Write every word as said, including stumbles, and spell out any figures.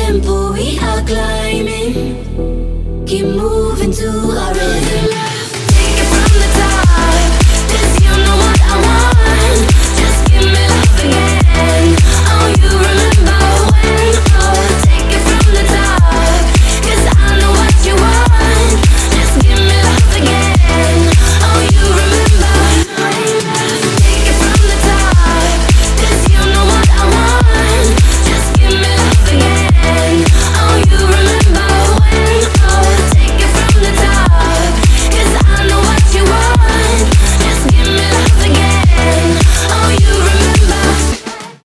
tempo we are climbing. Keep moving to our rhythm.